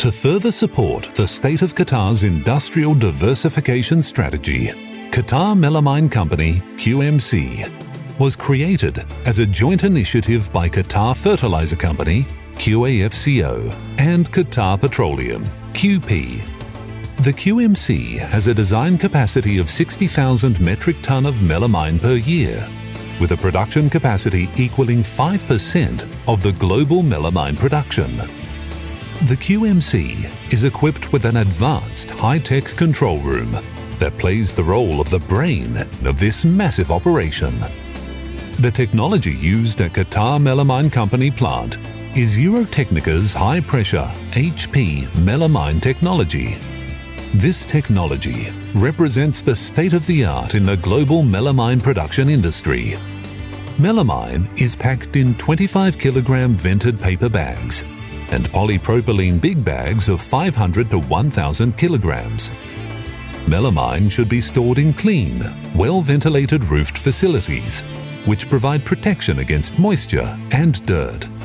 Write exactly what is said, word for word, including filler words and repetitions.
To further support the state of Qatar's industrial diversification strategy, Qatar Melamine Company, Q M C, was created as a joint initiative by Qatar Fertilizer Company, Q A F C O, and Qatar Petroleum, Q P. The Q M C has a design capacity of sixty thousand metric ton of melamine per year, with a production capacity equaling five percent of the global melamine production. The Q M C is equipped with an advanced high-tech control room that plays the role of the brain of this massive operation. The technology used at Qatar Melamine Company plant is Eurotechnica's high-pressure H P melamine technology. This technology represents the state-of-the-art in the global melamine production industry. Melamine is packed in twenty-five kilogram vented paper bags and polypropylene big bags of five hundred to one thousand kilograms. Melamine should be stored in clean, well-ventilated roofed facilities, which provide protection against moisture and dirt.